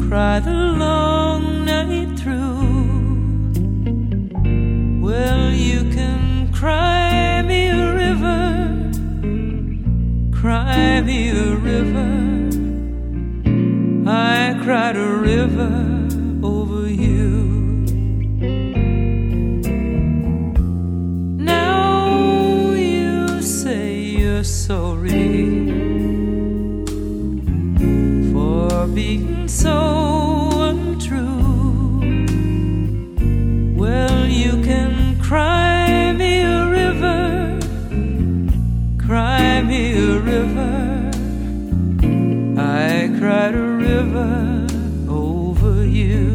cry the long night through. Well, you can cry me a river, cry me a river. I cried a river over you. Now you say you're sorry for being so untrue. Well, you can cry me a river, cry me a river. I cried a river over you.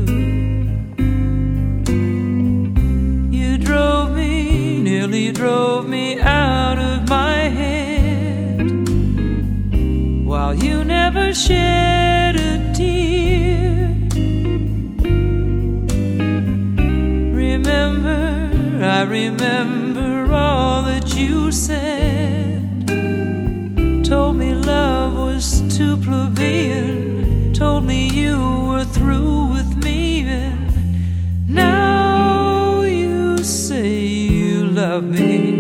You drove me, nearly drove me out of my head, while you never shed a tear. I remember all that you said. Told me love was too plebeian, told me you were through with me. And now you say you love me.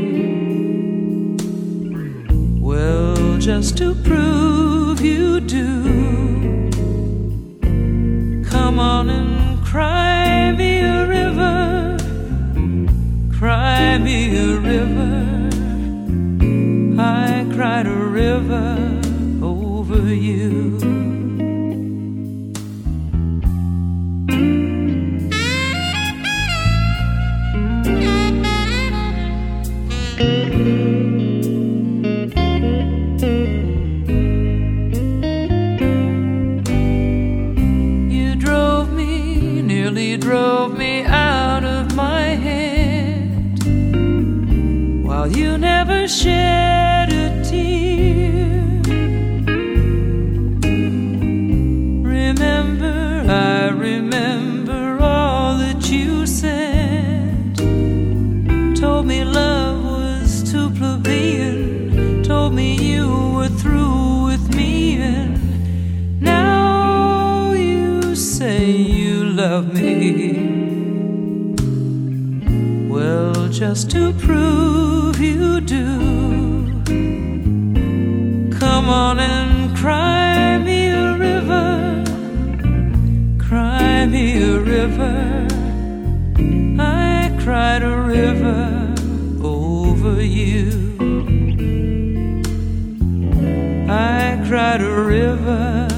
Well, just to prove you do, come on and cry me a river, cry me a river. I cried a river over you. You drove me, nearly drove me out of my head, while you never shed a tear. I remember all that you said. Told me love was too plebeian, told me you were through with me. And now you say you love me. Well, just to prove you do, come on and cry me a river, cry me a river. I cried a river over you. I cried a river